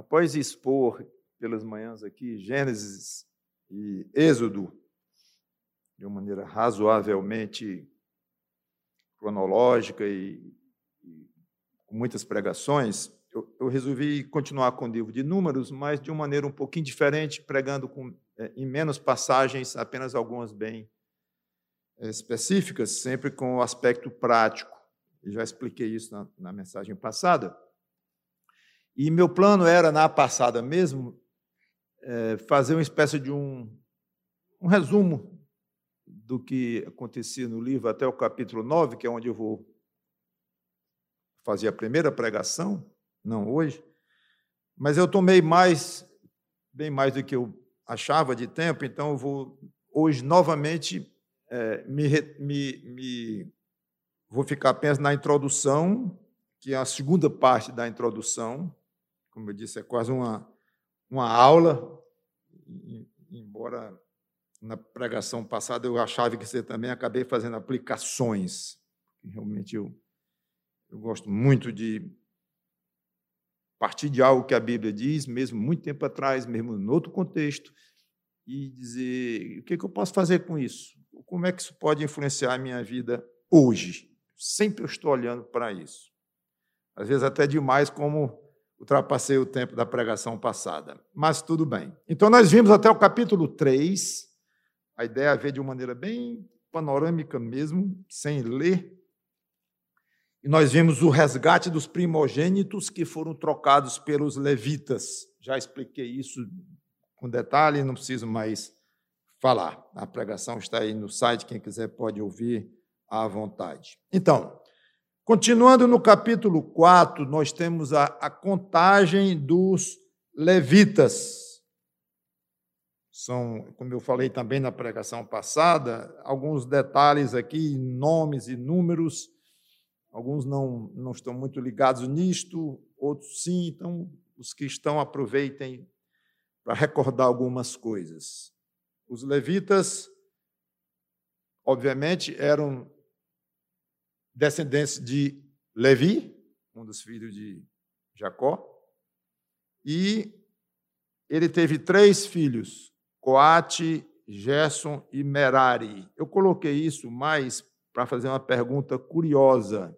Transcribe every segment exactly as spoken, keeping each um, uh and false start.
Após expor pelas manhãs aqui Gênesis e Êxodo, de uma maneira razoavelmente cronológica e, e com muitas pregações, eu, eu resolvi continuar com o livro de Números, mas de uma maneira um pouquinho diferente, pregando com, é, em menos passagens, apenas algumas bem é, específicas, sempre com o aspecto prático. Eu já expliquei isso na, na mensagem passada. E meu plano era, na passada mesmo, é, fazer uma espécie de um, um resumo do que acontecia no livro até o capítulo nove, que é onde eu vou fazer a primeira pregação, não hoje, mas eu tomei mais, bem mais do que eu achava de tempo, então eu vou hoje novamente é, me, me, me vou ficar apenas na introdução, que é a segunda parte da introdução. Como eu disse, é quase uma, uma aula, embora na pregação passada eu achava que você também acabei fazendo aplicações. Realmente eu, eu gosto muito de partir de algo que a Bíblia diz, mesmo muito tempo atrás, mesmo em outro contexto, e dizer o que, que eu posso fazer com isso? Como é que isso pode influenciar a minha vida hoje? Sempre eu estou olhando para isso. Às vezes até demais, como ultrapassei o tempo da pregação passada, mas tudo bem. Então, nós vimos até o capítulo três, a ideia é ver de uma maneira bem panorâmica mesmo, sem ler, e nós vimos o resgate dos primogênitos que foram trocados pelos levitas. Já expliquei isso com detalhe, não preciso mais falar. A pregação está aí no site, quem quiser pode ouvir à vontade. Então, continuando no capítulo quatro, nós temos a, a contagem dos levitas. São, como eu falei também na pregação passada, alguns detalhes aqui, nomes e números, alguns não, não estão muito ligados nisto, outros sim, então os que estão aproveitem para recordar algumas coisas. Os levitas, obviamente, eram descendentes de Levi, um dos filhos de Jacó, e ele teve três filhos, Coate, Gerson e Merari. Eu coloquei isso mais para fazer uma pergunta curiosa.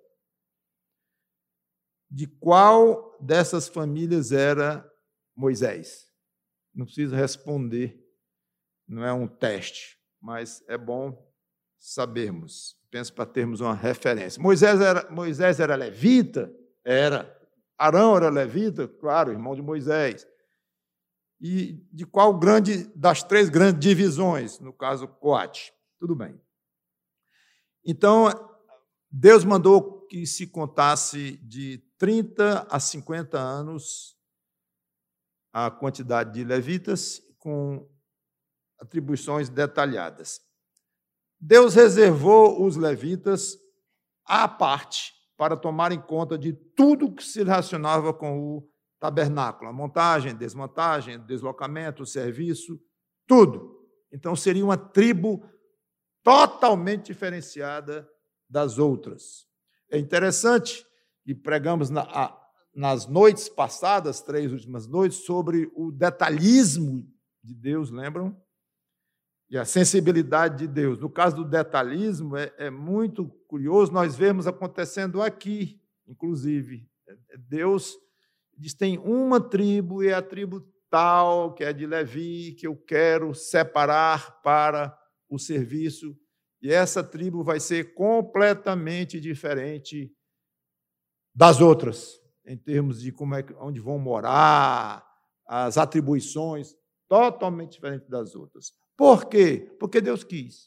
De qual dessas famílias era Moisés? Não precisa responder, não é um teste, mas é bom sabermos. Penso para termos uma referência. Moisés era, Moisés era levita? Era. Arão era levita? Claro, irmão de Moisés. E de qual grande das três grandes divisões? No caso, Coate. Tudo bem. Então, Deus mandou que se contasse de trinta a cinquenta anos a quantidade de levitas com atribuições detalhadas. Deus reservou os levitas à parte para tomarem conta de tudo que se relacionava com o tabernáculo, a montagem, desmontagem, deslocamento, serviço, tudo. Então, seria uma tribo totalmente diferenciada das outras. É interessante que pregamos na, a, nas noites passadas, três últimas noites, sobre o detalhismo de Deus, lembram? E a sensibilidade de Deus. No caso do detalhismo, é, é muito curioso, nós vemos acontecendo aqui, inclusive. Deus diz, tem uma tribo, e é a tribo tal, que é de Levi, que eu quero separar para o serviço, e essa tribo vai ser completamente diferente das outras, em termos de como é, onde vão morar, as atribuições, totalmente diferente das outras. Por quê? Porque Deus quis.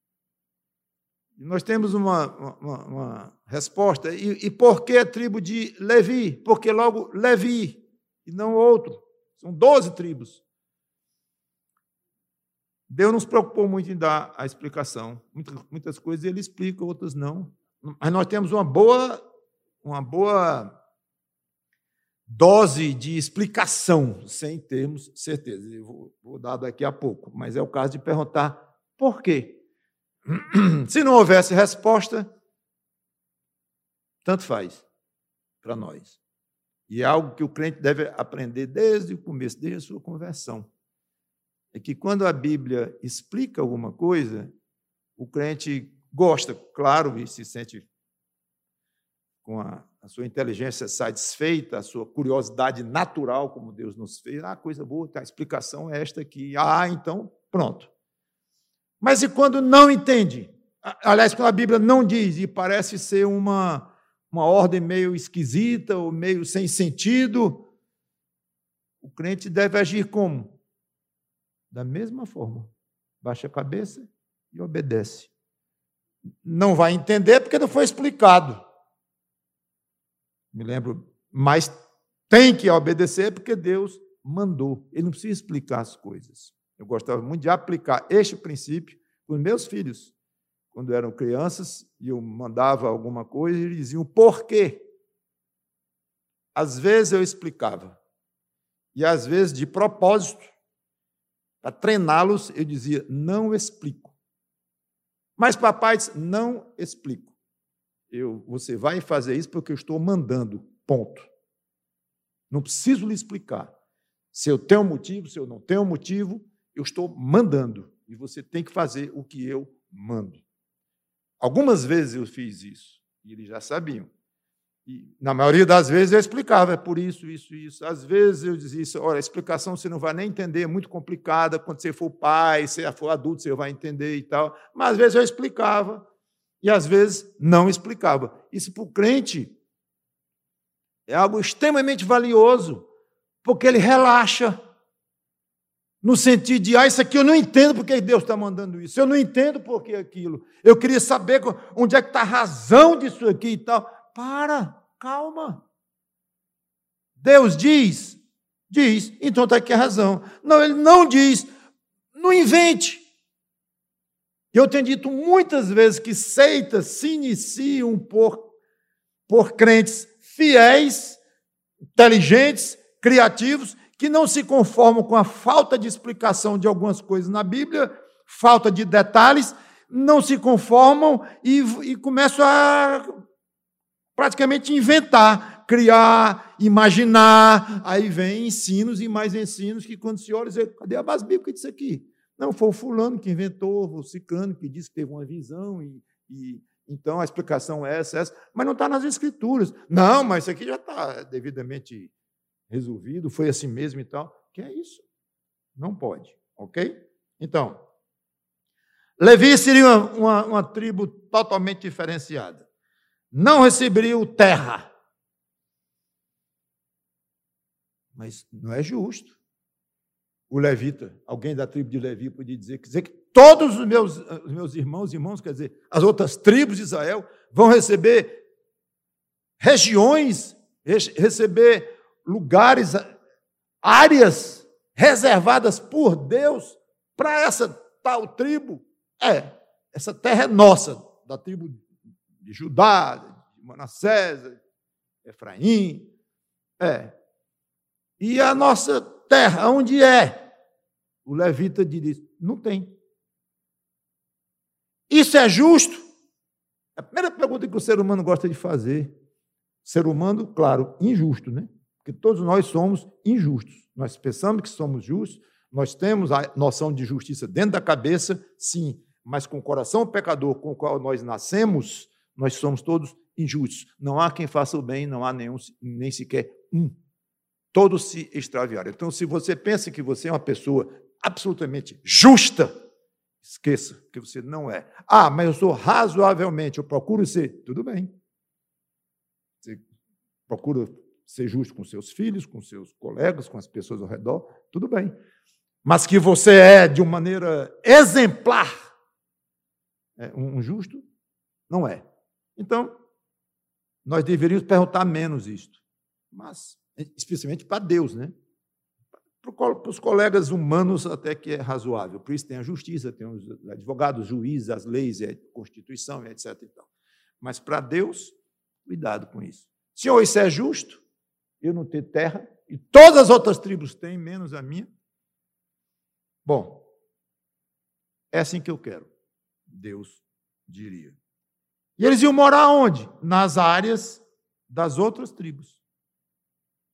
E nós temos uma, uma, uma resposta. E, e por que a tribo de Levi? Porque logo Levi, e não outro. São doze tribos. Deus não se preocupou muito em dar a explicação. Muitas, muitas coisas ele explica, outras não. Mas nós temos uma boa, uma boa dose de explicação, sem termos certeza. Eu vou, vou dar daqui a pouco, mas é o caso de perguntar por quê. Se não houvesse resposta, tanto faz para nós. e é algo que o crente deve aprender desde o começo, desde a sua conversão, é que quando a Bíblia explica alguma coisa, o crente gosta, claro, e se sente com a, a sua inteligência satisfeita, a sua curiosidade natural, como Deus nos fez. Ah, coisa boa, a explicação é esta aqui. Ah, então, pronto. Mas e quando não entende? Aliás, quando a Bíblia não diz, e parece ser uma, uma ordem meio esquisita, ou meio sem sentido, o crente deve agir como? Da mesma forma. Baixa a cabeça e obedece. Não vai entender porque não foi explicado. Me lembro, mas tem que obedecer porque Deus mandou. Ele não precisa explicar as coisas. Eu gostava muito de aplicar este princípio com os meus filhos. Quando eram crianças, e eu mandava alguma coisa, e eles diziam por quê. Às vezes eu explicava. E às vezes, de propósito, para treiná-los, eu dizia, não explico. Mas papai disse, não explico. Eu, você vai fazer isso porque eu estou mandando, ponto. Não preciso lhe explicar. Se eu tenho motivo, se eu não tenho motivo, eu estou mandando. E você tem que fazer o que eu mando. Algumas vezes eu fiz isso, e eles já sabiam. E, na maioria das vezes, eu explicava, é por isso, isso, isso. Às vezes eu dizia isso, olha, a explicação você não vai nem entender, é muito complicada, quando você for pai, se for adulto, você vai entender e tal. Mas às vezes eu explicava, e às vezes não explicava. Isso para o crente é algo extremamente valioso, porque ele relaxa, no sentido de, ah, isso aqui eu não entendo porque Deus está mandando isso, eu não entendo por que aquilo, eu queria saber onde é que está a razão disso aqui e tal. Para, calma. Deus diz, diz, então está aqui a razão. Não, ele não diz, não invente. Eu tenho dito muitas vezes que seitas se iniciam por, por crentes fiéis, inteligentes, criativos, que não se conformam com a falta de explicação de algumas coisas na Bíblia, falta de detalhes, não se conformam e, e começam a praticamente inventar, criar, imaginar. Aí vem ensinos e mais ensinos que quando se olha, diz, cadê a base bíblica disso aqui? Não, foi o fulano que inventou, foi o ciclano que disse que teve uma visão, e, e então a explicação é essa, essa, mas não está nas Escrituras. Não, mas isso aqui já está devidamente resolvido, foi assim mesmo e tal. Que é isso? Não pode, ok? Então, Levi seria uma, uma, uma tribo totalmente diferenciada. Não receberiam terra. Mas não é justo. O levita, alguém da tribo de Levi podia dizer, quer dizer que todos os meus, os meus irmãos e irmãos, quer dizer, as outras tribos de Israel vão receber regiões, receber lugares, áreas reservadas por Deus para essa tal tribo. É, essa terra é nossa, da tribo de Judá, de Manassés, Efraim. É. E a nossa terra, onde é? O levita diz, não tem. Isso é justo? A primeira pergunta que o ser humano gosta de fazer. Ser humano, claro, injusto, né? Porque todos nós somos injustos. Nós pensamos que somos justos, nós temos a noção de justiça dentro da cabeça, sim, mas com o coração pecador com o qual nós nascemos, nós somos todos injustos. Não há quem faça o bem, não há nenhum, nem sequer um. Todos se extraviaram. Então, se você pensa que você é uma pessoa absolutamente justa, esqueça que você não é. Ah, mas eu sou razoavelmente, eu procuro ser. Tudo bem. Você procura ser justo com seus filhos, com seus colegas, com as pessoas ao redor, tudo bem. Mas que você é, de uma maneira exemplar, é, um justo, não é. Então, nós deveríamos perguntar menos isto. Mas, especialmente para Deus, né? Para os colegas humanos até que é razoável. Por isso tem a justiça, tem os advogados, juízes, as leis, a Constituição, etcétera. Mas para Deus, cuidado com isso. Senhor, isso é justo? Eu não ter terra, e todas as outras tribos têm, menos a minha? Bom, é assim que eu quero, Deus diria. E eles iam morar onde? Nas áreas das outras tribos.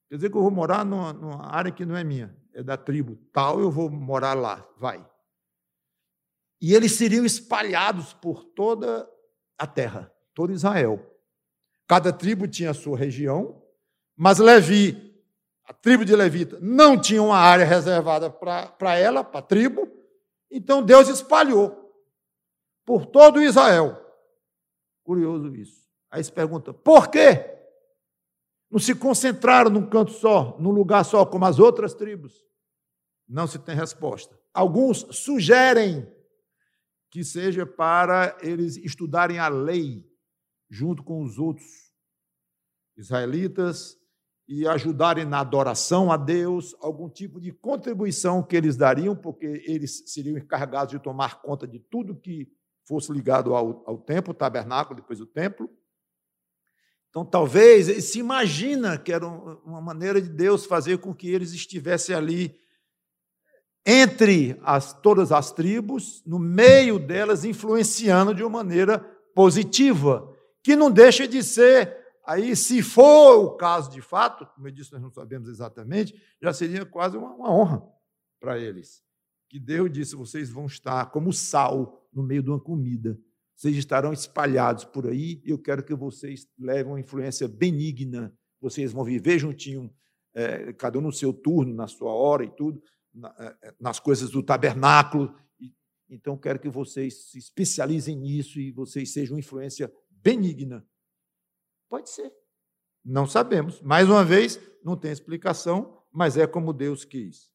Quer dizer que eu vou morar numa, numa área que não é minha, é da tribo tal, eu vou morar lá, vai. E eles seriam espalhados por toda a terra, todo Israel. Cada tribo tinha a sua região, mas Levi, a tribo de Levita, não tinha uma área reservada para ela, para a tribo, então Deus espalhou por todo Israel. Curioso isso. Aí se pergunta, por quê? Não se concentraram num canto só, num lugar só, como as outras tribos? Não se tem resposta. Alguns sugerem que seja para eles estudarem a lei junto com os outros israelitas e ajudarem na adoração a Deus, algum tipo de contribuição que eles dariam, porque eles seriam encarregados de tomar conta de tudo que fosse ligado ao, ao templo, o tabernáculo, depois o templo. Então, talvez, ele se imagina que era uma maneira de Deus fazer com que eles estivessem ali entre as, todas as tribos, no meio delas, influenciando de uma maneira positiva, que não deixa de ser, aí, se for o caso de fato, como eu disse, nós não sabemos exatamente, já seria quase uma, uma honra para eles. Que Deus disse, vocês vão estar como sal no meio de uma comida, vocês estarão espalhados por aí, e eu quero que vocês levem uma influência benigna, vocês vão viver juntinho, é, cada um no seu turno, na sua hora e tudo, na, é, nas coisas do tabernáculo. Então, quero que vocês se especializem nisso e vocês sejam uma influência benigna. Pode ser. Não sabemos. Mais uma vez, não tem explicação, mas é como Deus quis.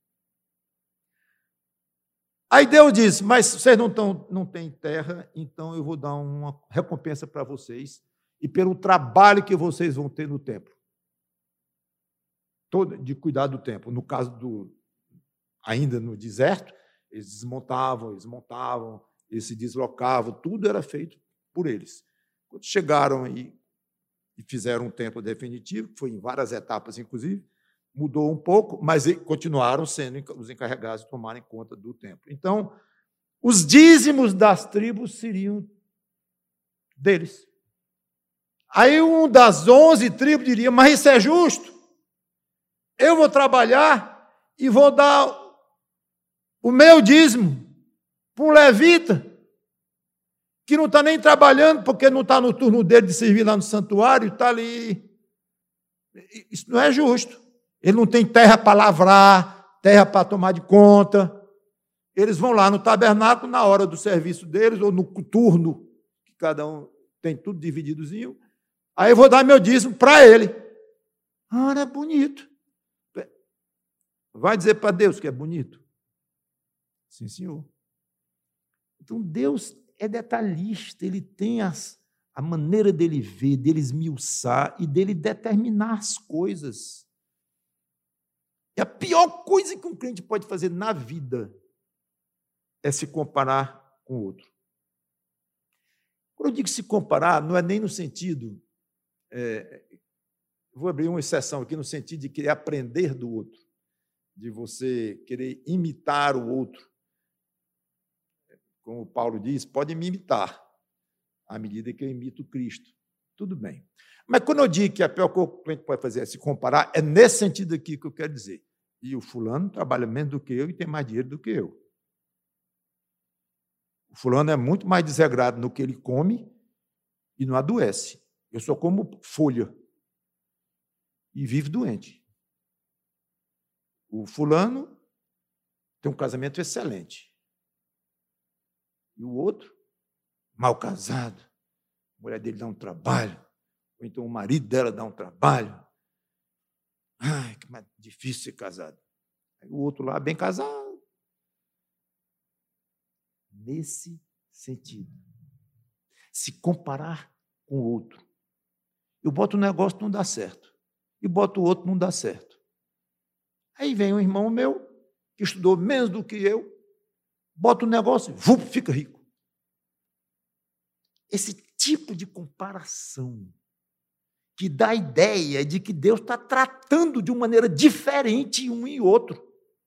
Aí Deus diz, mas vocês não, tão, não têm terra, então eu vou dar uma recompensa para vocês e pelo trabalho que vocês vão ter no templo. Todo, de cuidar do templo. No caso do, ainda no deserto, eles desmontavam, eles montavam, eles se deslocavam, tudo era feito por eles. Quando chegaram e, e fizeram um templo definitivo, que foi em várias etapas, inclusive, mudou um pouco, mas continuaram sendo os encarregados de tomarem conta do templo. Então, os dízimos das tribos seriam deles. Aí um das onze tribos diria, mas isso é justo? Eu vou trabalhar e vou dar o meu dízimo para um levita, que não está nem trabalhando, porque não está no turno dele de servir lá no santuário, está ali. Isso não é justo. Ele não tem terra para lavrar, terra para tomar de conta. Eles vão lá no tabernáculo, na hora do serviço deles, ou no turno, que cada um tem tudo divididozinho. Aí eu vou dar meu dízimo para ele. Ah, não é bonito. Vai dizer para Deus que é bonito? Sim, senhor. Então, Deus é detalhista, ele tem as, a maneira dele ver, dele esmiuçar e dele determinar as coisas. E a pior coisa que um crente pode fazer na vida é se comparar com o outro. Quando eu digo se comparar, não é nem no sentido... É, vou abrir uma exceção aqui, no sentido de querer aprender do outro, de você querer imitar o outro. Como Paulo diz, pode me imitar, à medida que eu imito Cristo. Tudo bem. Mas quando eu digo que a pior coisa que o crente pode fazer é se comparar, é nesse sentido aqui que eu quero dizer. E o fulano trabalha menos do que eu e tem mais dinheiro do que eu. O fulano é muito mais desregrado no que ele come e não adoece. Eu sou como folha e vivo doente. O fulano tem um casamento excelente. E o outro, mal casado. A mulher dele dá um trabalho. Ou então o marido dela dá um trabalho. Ai, que mais difícil ser casado. Aí o outro lá, bem casado. Nesse sentido. Se comparar com o outro. Eu boto um negócio, não dá certo. E boto o outro, não dá certo. Aí vem um irmão meu, que estudou menos do que eu, bota um negócio, vum, fica rico. Esse tipo de comparação que dá a ideia de que Deus está tratando de uma maneira diferente um e outro.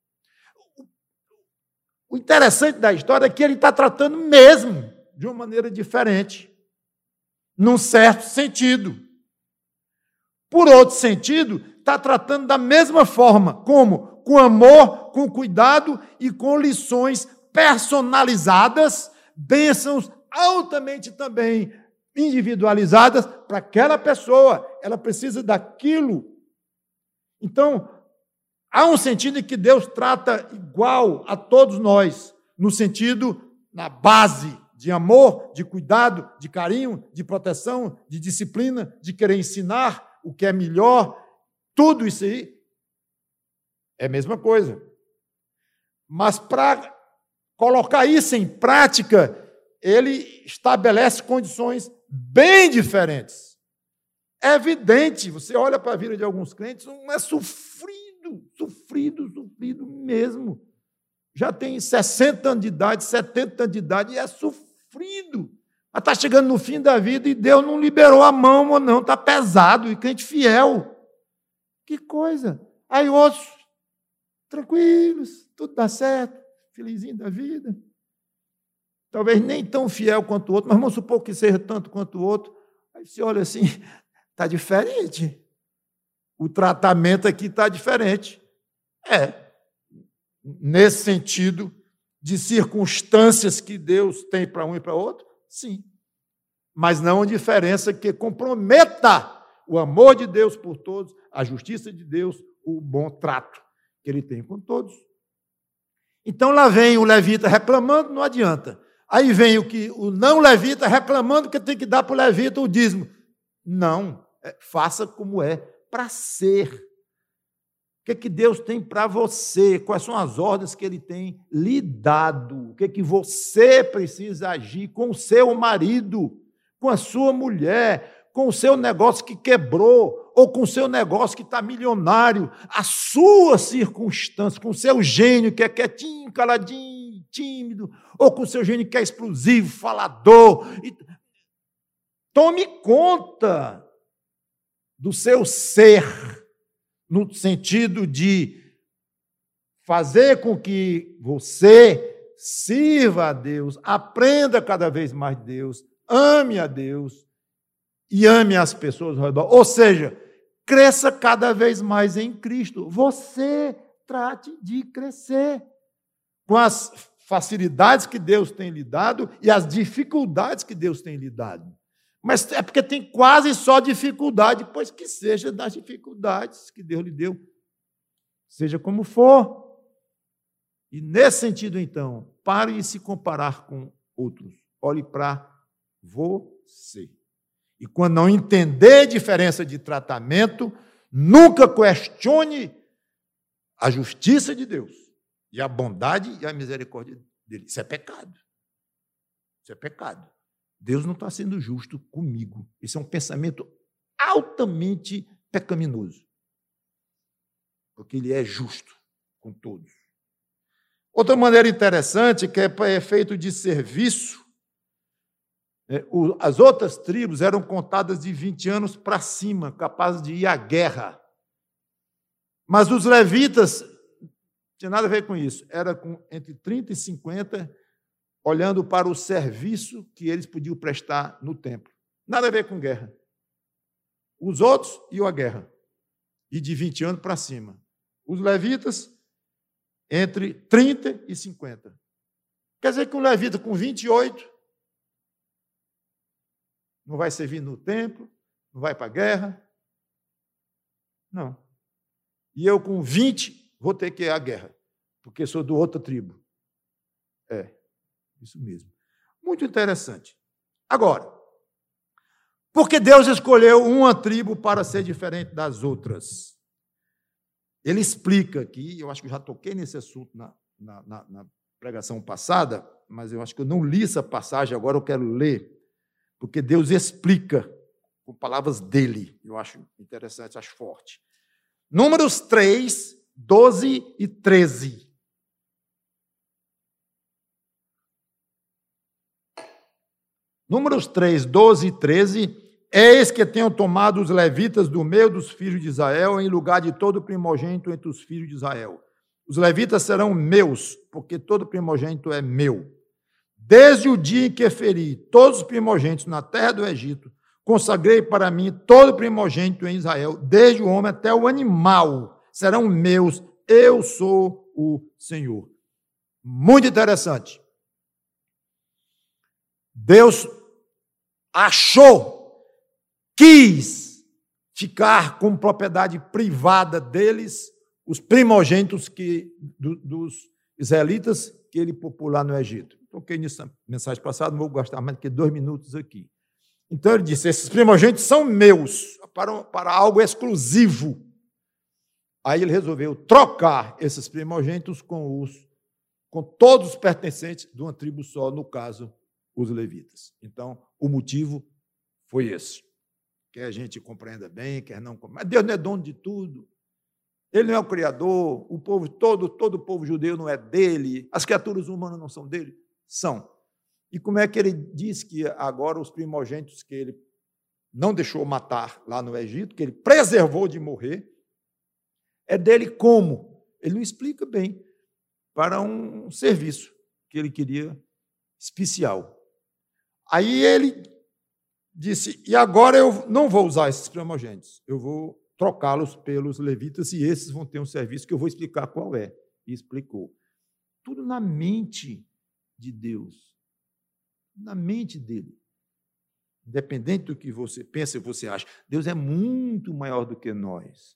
O interessante da história é que ele está tratando mesmo de uma maneira diferente, num certo sentido. Por outro sentido, está tratando da mesma forma. Como? Com amor, com cuidado e com lições personalizadas, bênçãos altamente também individualizadas para aquela pessoa. Ela precisa daquilo. Então, há um sentido em que Deus trata igual a todos nós, no sentido, na base de amor, de cuidado, de carinho, de proteção, de disciplina, de querer ensinar o que é melhor. Tudo isso aí é a mesma coisa. Mas para colocar isso em prática, ele estabelece condições bem diferentes. É evidente, você olha para a vida de alguns crentes, um é sofrido, sofrido, sofrido mesmo. Já tem sessenta anos de idade, setenta anos de idade, e é sofrido. Mas está chegando no fim da vida e Deus não liberou a mão ou não, está pesado, e crente fiel. Que coisa! Aí outros, tranquilos, tudo dá certo, felizinho da vida. Talvez nem tão fiel quanto o outro, mas vamos supor que seja tanto quanto o outro. Aí você olha assim, está diferente. O tratamento aqui está diferente. É, nesse sentido de circunstâncias que Deus tem para um e para outro, sim. Mas não uma diferença que comprometa o amor de Deus por todos, a justiça de Deus, o bom trato que ele tem com todos. Então lá vem o levita reclamando, não adianta. Aí vem o, que, o não levita reclamando que tem que dar para o levita o dízimo. Não, é, faça como é, para ser. O que, é que Deus tem para você? Quais são as ordens que Ele tem lhe dado? O que, é que você precisa agir com o seu marido, com a sua mulher, com o seu negócio que quebrou, ou com o seu negócio que está milionário, a sua circunstância, com o seu gênio que é quietinho, caladinho, tímido, ou com o seu gênio que é explosivo, falador. Tome conta do seu ser, no sentido de fazer com que você sirva a Deus, aprenda cada vez mais de Deus, ame a Deus e ame as pessoas ao redor. Ou seja, cresça cada vez mais em Cristo. Você trate de crescer com as facilidades que Deus tem lhe dado e as dificuldades que Deus tem lhe dado. Mas é porque tem quase só dificuldade, pois que seja das dificuldades que Deus lhe deu, seja como for. E nesse sentido, então, pare de se comparar com outros. Olhe para você. E quando não entender diferença de tratamento, nunca questione a justiça de Deus e a bondade e a misericórdia dele. Isso é pecado. Isso é pecado. Deus não está sendo justo comigo. Isso é um pensamento altamente pecaminoso. Porque ele é justo com todos. Outra maneira interessante, que é para efeito de serviço, as outras tribos eram contadas de vinte anos para cima, capazes de ir à guerra. Mas os levitas, não tinha nada a ver com isso, era com entre trinta e cinquenta, olhando para o serviço que eles podiam prestar no templo. Nada a ver com guerra. Os outros iam à guerra, e de vinte anos para cima. Os levitas, entre trinta e cinquenta. Quer dizer que um levita com vinte e oito não vai servir no templo, não vai para a guerra. Não. E eu com vinte vou ter que ir à guerra, porque sou de outra tribo. É, isso mesmo. Muito interessante. Agora, por que Deus escolheu uma tribo para ser diferente das outras? Ele explica aqui, eu acho que eu já toquei nesse assunto na, na, na, na pregação passada, mas eu acho que eu não li essa passagem, agora eu quero ler, porque Deus explica com palavras dele. Eu acho interessante, acho forte. Números três, doze e treze. Números três, doze e treze. Eis que tenho tomado os levitas do meio dos filhos de Israel, em lugar de todo primogênito entre os filhos de Israel. Os levitas serão meus, porque todo primogênito é meu. Desde o dia em que feri todos os primogênitos na terra do Egito, consagrei para mim todo primogênito em Israel, desde o homem até o animal, serão meus, eu sou o Senhor. Muito interessante. Deus achou, quis ficar com propriedade privada deles, os primogênitos que, do, dos israelitas que ele populou lá no Egito. Toquei nisso na mensagem passada, não vou gastar mais do que dois minutos aqui. Então ele disse, esses primogênitos são meus, para, para algo exclusivo. Aí ele resolveu trocar esses primogênitos com, os, com todos os pertencentes de uma tribo só, no caso, os levitas. Então, o motivo foi esse. Quer a gente compreenda bem, quer não compreenda. Mas Deus não é dono de tudo. Ele não é o Criador, o povo todo, todo o povo judeu não é dele, as criaturas humanas não são dele. São. E como é que ele diz que agora os primogênitos que ele não deixou matar lá no Egito, que ele preservou de morrer, é dele como? Ele não explica bem, para um serviço que ele queria especial. Aí ele disse, e agora eu não vou usar esses primogênitos, eu vou trocá-los pelos levitas e esses vão ter um serviço que eu vou explicar qual é. E explicou. Tudo na mente de Deus. Na mente dele. Independente do que você pensa e você acha, Deus é muito maior do que nós.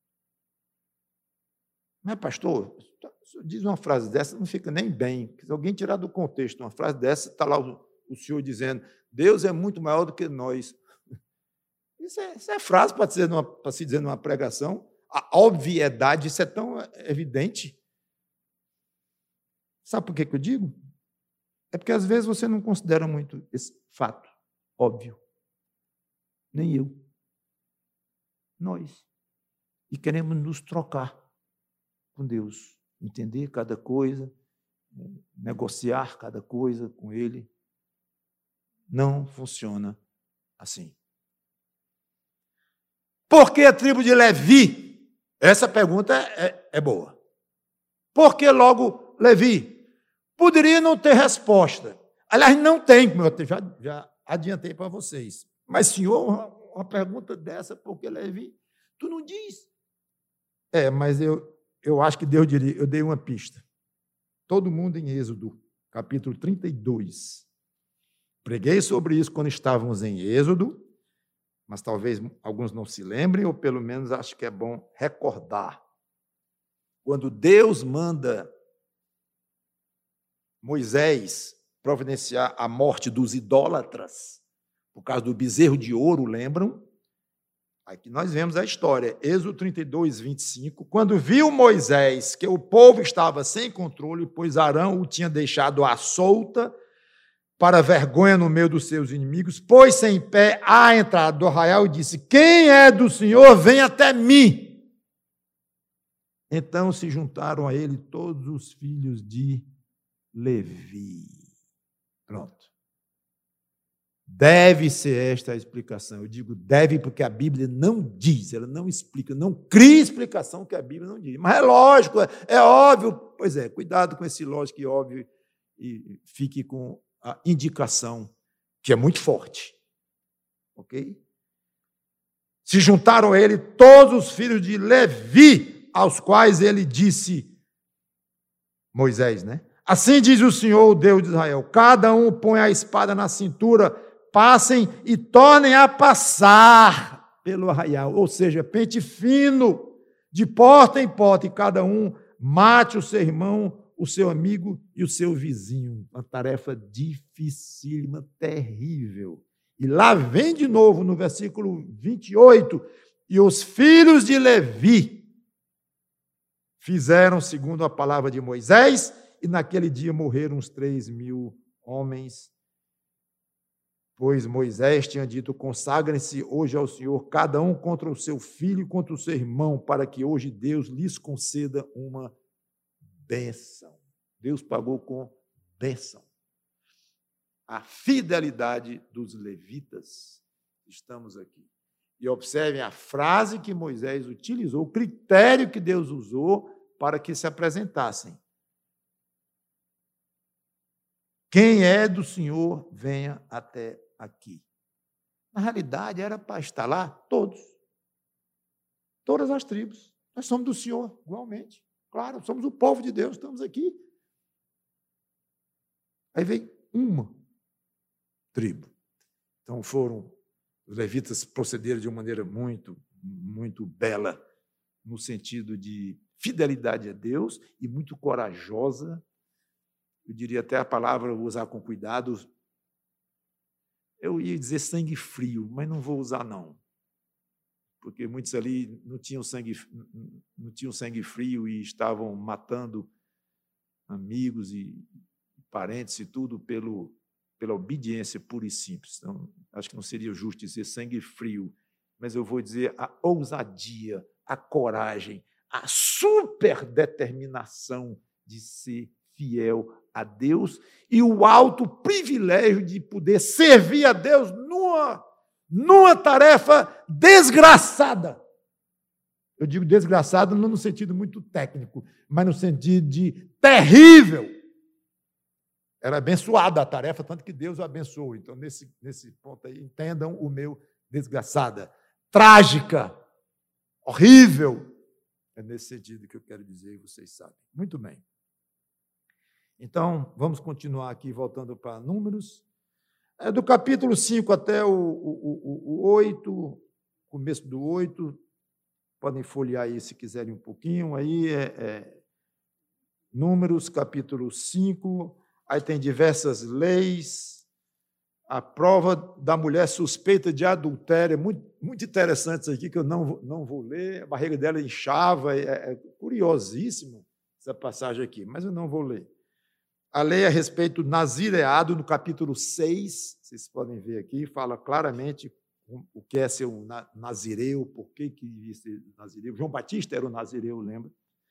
Mas, pastor, se diz uma frase dessa, não fica nem bem. Se alguém tirar do contexto uma frase dessa, está lá o, o senhor dizendo, Deus é muito maior do que nós. Isso é, isso é frase para se, para se dizer numa pregação. A obviedade, isso é tão evidente. Sabe por que eu digo? É porque, às vezes, você não considera muito esse fato óbvio. Nem eu. Nós. E queremos nos trocar com Deus. Entender cada coisa, negociar cada coisa com Ele. Não funciona assim. Por que a tribo de Levi? Essa pergunta é, é boa. Por que logo Levi? Poderia não ter resposta. Aliás, não tem, como eu já, já adiantei para vocês. Mas, senhor, uma, uma pergunta dessa, por que Levi? Tu não diz. É, mas eu, eu acho que Deus diria, eu dei uma pista. Todo mundo em Êxodo, capítulo trinta e dois. Preguei sobre isso quando estávamos em Êxodo, mas talvez alguns não se lembrem, ou pelo menos acho que é bom recordar. Quando Deus manda Moisés providenciar a morte dos idólatras, por causa do bezerro de ouro, lembram? Aqui nós vemos a história, Êxodo trinta e dois, vinte e cinco, quando viu Moisés que o povo estava sem controle, pois Arão o tinha deixado à solta, para vergonha no meio dos seus inimigos, pôs-se em pé à entrada do arraial e disse, quem é do Senhor, vem até mim. Então se juntaram a ele todos os filhos de Levi. Pronto. Deve ser esta a explicação. Eu digo deve porque a Bíblia não diz, ela não explica, não cria explicação que a Bíblia não diz. Mas é lógico, é, é óbvio. Pois é, cuidado com esse lógico e óbvio e fique com a indicação, que é muito forte. Ok? Se juntaram a ele todos os filhos de Levi, aos quais ele disse, Moisés, né? Assim diz o Senhor, o Deus de Israel, cada um põe a espada na cintura, passem e tornem a passar pelo arraial, ou seja, pente fino, de porta em porta, e cada um mate o seu irmão, o seu amigo e o seu vizinho. Uma tarefa dificílima, terrível. E lá vem de novo, no versículo vinte e oito, e os filhos de Levi fizeram segundo a palavra de Moisés, e naquele dia morreram uns três mil homens, pois Moisés tinha dito, consagrem-se hoje ao Senhor, cada um contra o seu filho e contra o seu irmão, para que hoje Deus lhes conceda uma bênção. Deus pagou com bênção. A fidelidade dos levitas. Estamos aqui. E observem a frase que Moisés utilizou, o critério que Deus usou para que se apresentassem. Quem é do Senhor, venha até aqui. Na realidade, era para estar lá todos. Todas as tribos. Nós somos do Senhor, igualmente. Claro, somos o povo de Deus, estamos aqui. Aí vem uma tribo. Então foram, os levitas procederam de uma maneira muito, muito bela, no sentido de fidelidade a Deus e muito corajosa. Eu diria até a palavra, vou usar com cuidado, eu ia dizer sangue frio, mas não vou usar, não. Porque muitos ali não tinham sangue, não tinham sangue frio e estavam matando amigos e parentes e tudo pelo, pela obediência pura e simples. Então, acho que não seria justo dizer sangue frio, mas eu vou dizer a ousadia, a coragem, a superdeterminação de ser fiel a Deus e o alto privilégio de poder servir a Deus numa, numa tarefa desgraçada. Eu digo desgraçada não no sentido muito técnico, mas no sentido de terrível. Era abençoada a tarefa, tanto que Deus o abençoou. Então, nesse, nesse ponto aí, entendam o meu desgraçada. Trágica, horrível. É nesse sentido que eu quero dizer, e vocês sabem. Muito bem. Então, vamos continuar aqui, voltando para Números. É do capítulo cinco até o, o, o, o oito, começo do oito, podem folhear aí se quiserem um pouquinho. Aí é, é Números, capítulo cinco, aí tem diversas leis, a prova da mulher suspeita de adultério, é muito, muito interessante isso aqui, que eu não, não vou ler, a barriga dela inchava, é, é curiosíssimo essa passagem aqui, mas eu não vou ler. A lei a respeito do nazireado, no capítulo seis, vocês podem ver aqui, fala claramente o que é ser um nazireu, por que devia ser nazireu. João Batista era o nazireu, lembra?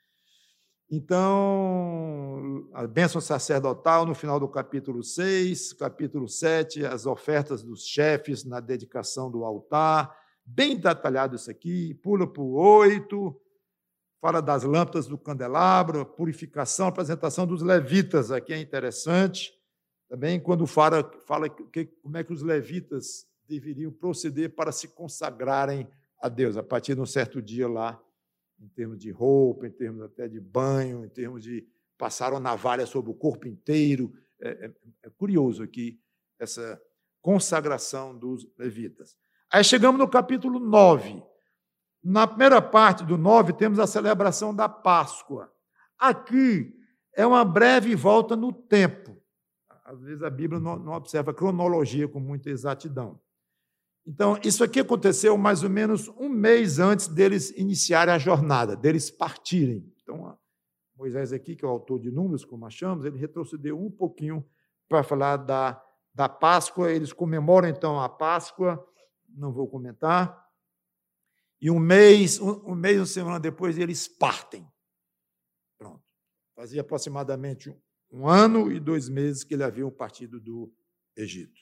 Então, a bênção sacerdotal no final do capítulo seis, capítulo sete, as ofertas dos chefes na dedicação do altar, bem detalhado isso aqui, pula para o oito, fala das lâmpadas do candelabro, a purificação, a apresentação dos levitas, aqui é interessante. Também quando fala, fala que, como é que os levitas deveriam proceder para se consagrarem a Deus, a partir de um certo dia lá, em termos de roupa, em termos até de banho, em termos de passar a navalha sobre o corpo inteiro. É, é, é curioso aqui essa consagração dos levitas. Aí chegamos no capítulo nove. Na primeira parte do nove, temos a celebração da Páscoa. Aqui é uma breve volta no tempo. Às vezes a Bíblia não, não observa a cronologia com muita exatidão. Então, isso aqui aconteceu mais ou menos um mês antes deles iniciarem a jornada, deles partirem. Então, Moisés aqui, que é o autor de Números, como achamos, ele retrocedeu um pouquinho para falar da, da Páscoa. Eles comemoram, então, a Páscoa, não vou comentar. E um mês, um, um mês, uma semana depois, eles partem. Pronto. Fazia aproximadamente um, um ano e dois meses que eles haviam partido do Egito.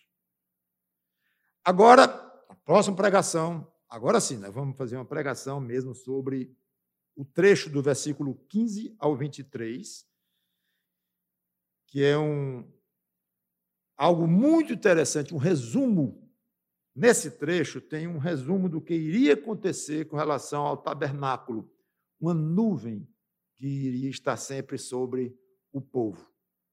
Agora, a próxima pregação, agora sim, nós vamos fazer uma pregação mesmo sobre o trecho do versículo quinze ao vinte e três, que é um, algo muito interessante, um resumo. Nesse trecho tem um resumo do que iria acontecer com relação ao tabernáculo, uma nuvem que iria estar sempre sobre o povo.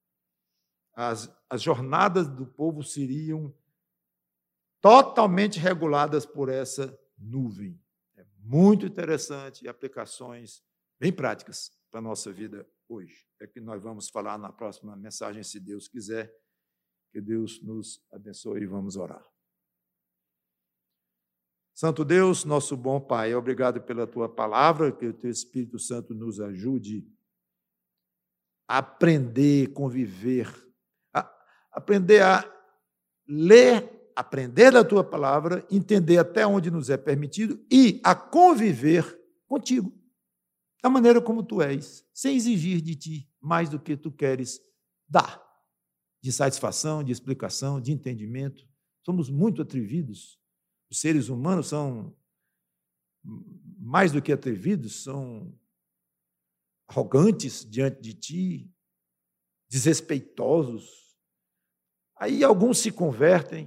As, as jornadas do povo seriam totalmente reguladas por essa nuvem. É muito interessante e aplicações bem práticas para a nossa vida hoje. É que nós vamos falar na próxima mensagem, se Deus quiser. Que Deus nos abençoe e vamos orar. Santo Deus, nosso bom Pai, obrigado pela Tua palavra, que o Teu Espírito Santo nos ajude a aprender, conviver, a aprender a ler, aprender da Tua palavra, entender até onde nos é permitido e a conviver contigo, da maneira como Tu és, sem exigir de Ti mais do que Tu queres dar, de satisfação, de explicação, de entendimento. Somos muito atrevidos. Os seres humanos são mais do que atrevidos, são arrogantes diante de Ti, desrespeitosos. Aí alguns se convertem,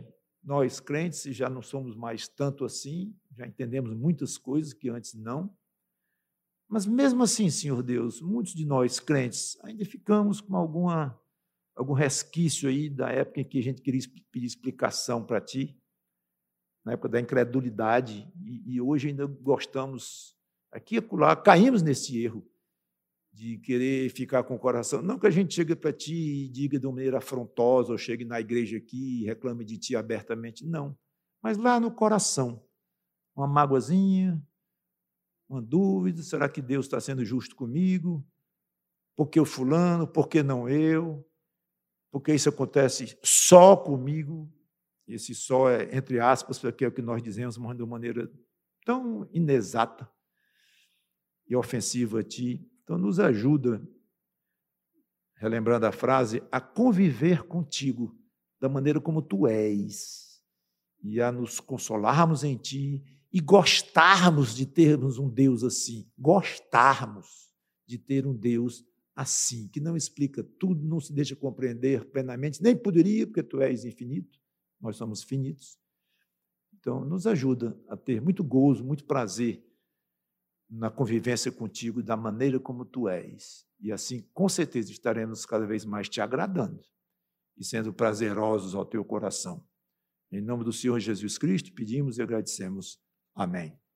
nós crentes já não somos mais tanto assim, já entendemos muitas coisas que antes não. Mas mesmo assim, Senhor Deus, muitos de nós crentes ainda ficamos com alguma, algum resquício aí da época em que a gente queria pedir explicação para Ti, na época da incredulidade, e, e hoje ainda gostamos, aqui e acolá, caímos nesse erro de querer ficar com o coração. Não que a gente chegue para Ti e diga de uma maneira afrontosa, ou chegue na igreja aqui e reclame de Ti abertamente, não. Mas lá no coração, uma mágoazinha, uma dúvida, será que Deus está sendo justo comigo? Por que o fulano? Por que não eu? Por que isso acontece só comigo? Esse só é, entre aspas, porque é o que nós dizemos, mas de uma maneira tão inexata e ofensiva a Ti. Então, nos ajuda, relembrando a frase, a conviver contigo da maneira como Tu és e a nos consolarmos em Ti e gostarmos de termos um Deus assim, gostarmos de ter um Deus assim, que não explica tudo, não se deixa compreender plenamente, nem poderia, porque Tu és infinito, nós somos finitos. Então, nos ajuda a ter muito gozo, muito prazer na convivência contigo da maneira como Tu és. E assim, com certeza, estaremos cada vez mais Te agradando e sendo prazerosos ao Teu coração. Em nome do Senhor Jesus Cristo, pedimos e agradecemos. Amém.